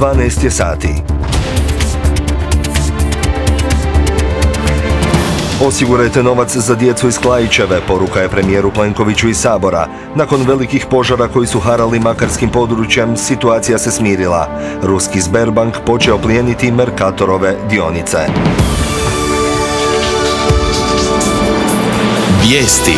12 je sati. Osigurajte novac za djecu iz Klaićeve, poruka je premijeru Plenkoviću iz Sabora. Nakon velikih požara koji su harali makarskim područjem, situacija se smirila. Ruski Sberbank počeo plijeniti Mercatorove dionice. Vijesti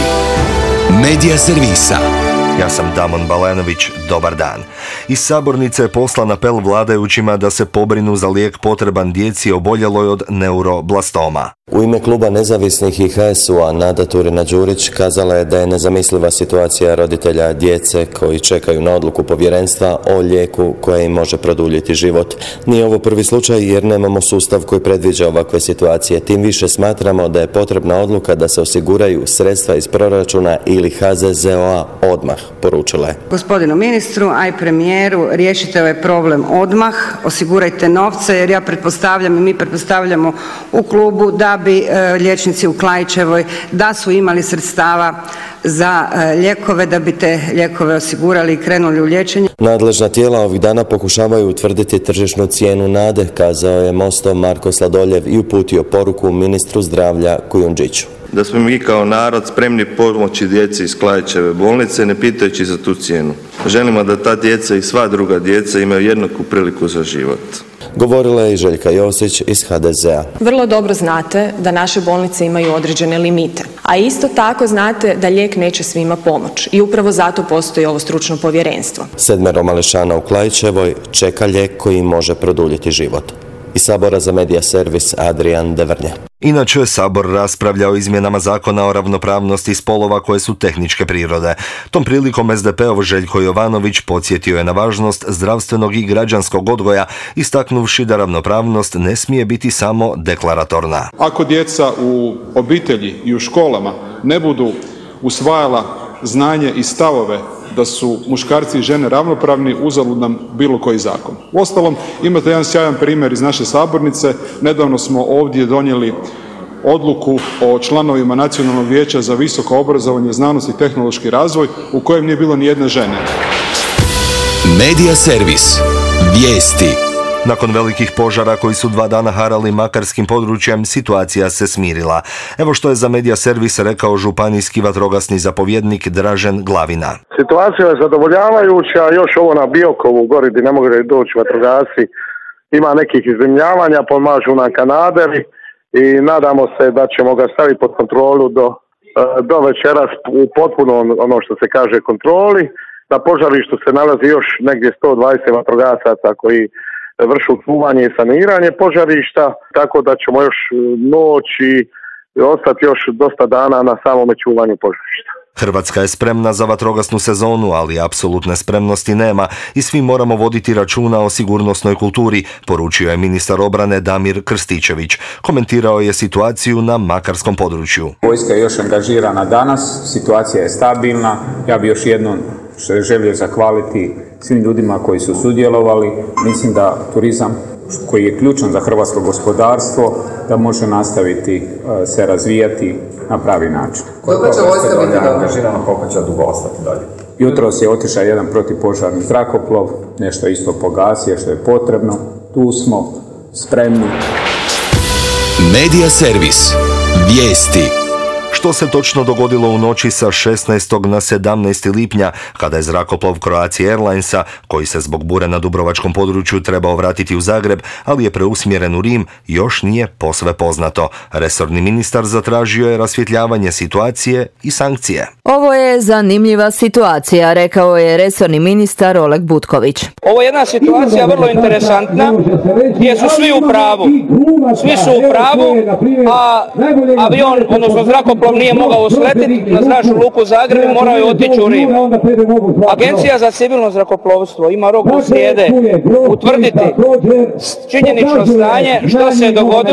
Medija servisa. Ja sam Damon Balenović, dobar dan. Iz sabornice je poslan apel vladajućima da se pobrinu za lijek potreban djeci oboljeloj od neuroblastoma. U ime kluba Nezavisnih i HSU-a Nada Turina-Đurić kazala je da je nezamisliva situacija roditelja djece koji čekaju na odluku povjerenstva o lijeku koje im može produljiti život. Nije ovo prvi slučaj jer nemamo sustav koji predviđa ovakve situacije. Tim više smatramo da je potrebna odluka da se osiguraju sredstva iz proračuna ili HZZO-a odmah, poručila je. Gospodinu ministru, a i premijeru, riješite ovaj problem odmah, osigurajte novce jer ja pretpostavljam i mi pretpostavljamo u klubu da bi liječnici u Klaićevoj da su imali sredstava za lijekove, da bi te lijekove osigurali i krenuli u liječenje. Nadležna tijela ovih dana pokušavaju utvrditi tržišnu cijenu nade, kazao je Mostov Marko Sladoljev i uputio poruku ministru zdravlja Kujundžiću. Da smo mi kao narod spremni pomoći djeci iz Klaićeve bolnice, ne pitajući za tu cijenu. Želimo da ta djeca i sva druga djeca imaju jednaku priliku za život. Govorila je i Željka Josić iz HDZ-a. Vrlo dobro znate da naše bolnice imaju određene limite, a isto tako znate da lijek neće svima pomoći i upravo zato postoji ovo stručno povjerenstvo. 7 mališana u Klaićevoj čeka lijek koji može produljiti život. Iz Sabora za medija servis Adrian Devrnje. Inače, Sabor raspravlja o izmjenama zakona o ravnopravnosti spolova koje su tehničke prirode. Tom prilikom SDP-ov Željko Jovanović podsjetio je na važnost zdravstvenog i građanskog odgoja, istaknuvši da ravnopravnost ne smije biti samo deklaratorna. Ako djeca u obitelji i u školama ne budu usvajala znanje i stavove da su muškarci i žene ravnopravni, uzalud nam bilo koji zakon. Uostalom, imate jedan sjajan primjer iz naše sabornice. Nedavno smo ovdje donijeli odluku o članovima Nacionalnog vijeća za visoko obrazovanje, znanost i tehnološki razvoj u kojem nije bilo ni jedne žene. Medija servis. Vijesti. Nakon velikih požara koji su 2 dana harali makarskim područjem, situacija se smirila. Evo što je za medija servis rekao županijski vatrogasni zapovjednik Dražen Glavina. Situacija je zadovoljavajuća, još ovo na Biokovu gori gdje ne mogu doći vatrogasci, ima nekih izrimljavanja, pomažu nam kanaderi i nadamo se da ćemo ga staviti pod kontrolu do večeras u potpuno ono što se kaže kontroli. Na požarištu se nalazi još negdje 120 vatrogasaca koji vršu čuvanje i saniranje požarišta, tako da ćemo još noć i ostati još dosta dana na samome čuvanju požarišta. Hrvatska je spremna za vatrogasnu sezonu, ali apsolutne spremnosti nema i svi moramo voditi računa o sigurnosnoj kulturi, poručio je ministar obrane Damir Krstičević. Komentirao je situaciju na makarskom području. Vojska je još angažirana danas, situacija je stabilna. Ja bih još jednom želio zahvaliti svim ljudima koji su sudjelovali. Mislim da turizam koji je ključan za hrvatsko gospodarstvo da može nastaviti se razvijati na pravi način. Koliko će vojska biti angažirano, koliko će dugo ostati dalje? Jutros je otišao jedan protivpožarni zrakoplov, nešto isto pogasio što je potrebno. Tu smo spremni. Medija servis. Vijesti. Što se točno dogodilo u noći sa 16. na 17. lipnja, kada je zrakoplov Croatia Airlinesa, koji se zbog bure na dubrovačkom području trebao vratiti u Zagreb, ali je preusmjeren u Rim, još nije posve poznato. Resorni ministar zatražio je rasvjetljavanje situacije i sankcije. Ovo je zanimljiva situacija, rekao je resorni ministar Oleg Butković. Ovo je jedna situacija vrlo interesantna, gdje su svi u pravu. Svi su u pravu, a avion, odnosno zrakoplov, nije mogao usletiti na zračnu luku Zagreb i morao je otići u Rim. Agencija za civilno zrakoplovstvo ima rok do srijede utvrditi činjenično stanje što se je dogodilo.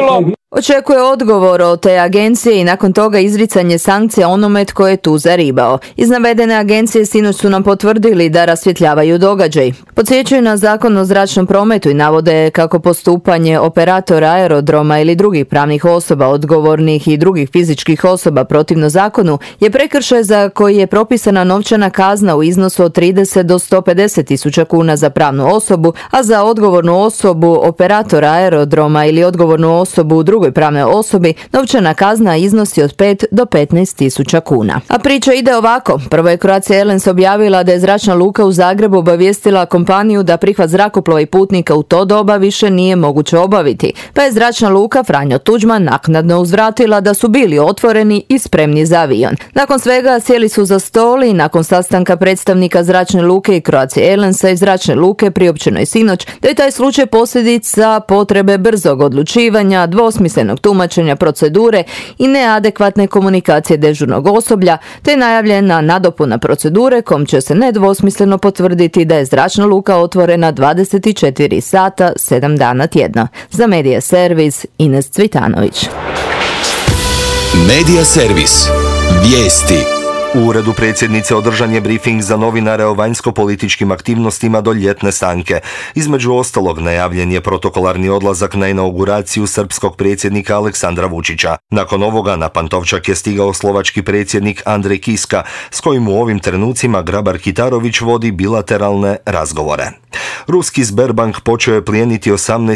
Očekuje odgovor od te agencije i nakon toga izricanje sankcija onome tko je tu zaribao. Iz navedene agencije sinoć su nam potvrdili da rasvjetljavaju događaj. Podsjećaju na Zakon o zračnom prometu i navode kako postupanje operatora aerodroma ili drugih pravnih osoba, odgovornih i drugih fizičkih osoba protivno zakonu je prekršaj za koji je propisana novčana kazna u iznosu od 30 do 150 tisuća kuna za pravnu osobu, a za odgovornu osobu operatora aerodroma ili odgovornu osobu u drugoj pravnoj osobi novčana kazna iznosi od 5 do 15 tisuća kuna. A priča ide ovako. Prvo je Croatia Airlines objavila da je zračna luka u Zagrebu obavijestila kompaniju da prihvat zrakoplova i putnika u to doba više nije moguće obaviti, pa je zračna luka Franjo Tuđman naknadno uzvratila da su bili otvoreni i spremni za avion. Nakon svega sjeli su za stol i nakon sastanka predstavnika zračne luke i Croatia Airlinesa i zračne luke priopćeno je sinoć da je taj slučaj posljedica potrebe brzog odlučivanja, dvosmislenog tumačenja procedure i neadekvatne komunikacije dežurnog osoblja, te je najavljena nadopuna procedure kom će se nedvosmisleno potvrditi da je zračna luka otvorena 24 sata 7 dana tjedno. Za Medija Servis, Ines Cvitanović. Medija Servis. Vijesti. U uredu predsjednice održan je brifing za novinare o vanjsko-političkim aktivnostima do ljetne stanke. Između ostalog najavljen je protokolarni odlazak na inauguraciju srpskog predsjednika Aleksandra Vučića. Nakon ovoga na Pantovčak je stigao slovački predsjednik Andrej Kiska, s kojim u ovim trenucima Grabar-Kitarović vodi bilateralne razgovore. Ruski Sberbank počeo je plijeniti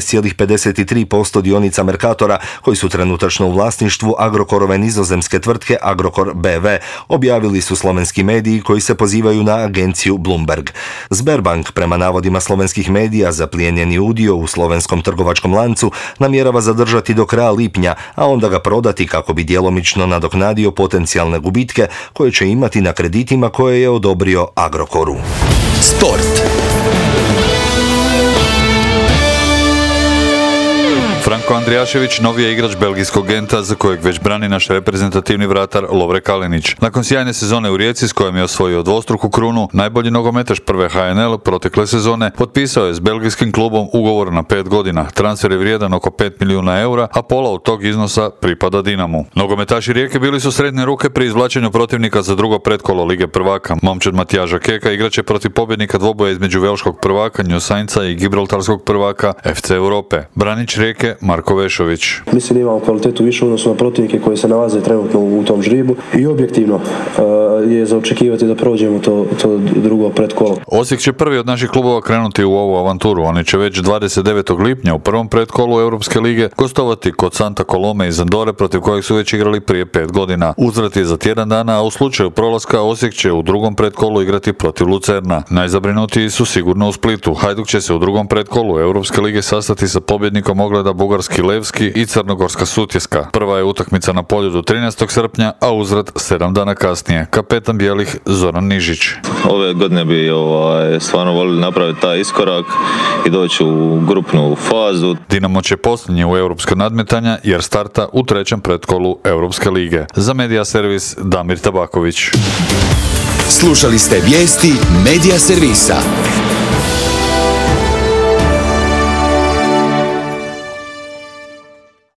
18,53% dionica Mercatora, koji su trenutačno u vlasništvu Agrokorove nizozemske tvrtke Agrokor BV, objavili su slovenski mediji koji se pozivaju na agenciju Bloomberg. Sberbank, prema navodima slovenskih medija, zaplijenjeni udio u slovenskom trgovačkom lancu namjerava zadržati do kraja lipnja, a onda ga prodati kako bi djelomično nadoknadio potencijalne gubitke koje će imati na kreditima koje je odobrio Agrokoru. Sport. Franko Andrijašević novi je igrač belgijskog Genta za kojeg već brani naš reprezentativni vratar Lovre Kalinić. Nakon sjajne sezone u Rijeci s kojom je osvojio dvostruku krunu, najbolji nogometaš prve HNL protekle sezone potpisao je s belgijskim klubom ugovor na 5 godina. Transfer je vrijedan oko 5 milijuna eura, a pola od tog iznosa pripada Dinamu. Nogometaši Rijeke bili su srednje ruke pri izvlačenju protivnika za drugo pretkolo Lige prvaka. Momčad Matijaža Keka igraće protiv pobjednika dvoboja između velškog prvaka New Saintsa i gibraltarskog prvaka FC Europe. Branić Rijeke Marko Vešović. Mislim da imamo kvalitetu više odnosno na protivnike koji se nalaze trenutno u tom žribu i objektivno je za očekivati da prođemo to drugo pretkolo. Osijek će prvi od naših klubova krenuti u ovu avanturu. Oni će već 29. lipnja u prvom pretkolu Europske lige gostovati kod Santa Colome iz Andore, protiv kojeg su već igrali prije 5 godina. Uzvrat je za tjedan dana, a u slučaju prolaska Osijek će u drugom pretkolu igrati protiv Lucerna. Najzabrinutiji su sigurno u Splitu. Hajduk će se u drugom pretkolu Europske lige sastati sa pobjednikom ogleda Bugarski Levski i Crnogorska Sutjeska. Prva je utakmica na Poljudu 13. srpnja, a uzvrat 7 dana kasnije. Kapetan bijelih Zoran Nižić. Ove godine bi stvarno volili napraviti taj iskorak i doći u grupnu fazu. Dinamo će posljednji u europska nadmetanja jer starta u trećem pretkolu Europske lige. Za Medija Servis Damir Tabaković. Slušali ste vijesti Medija Servisa.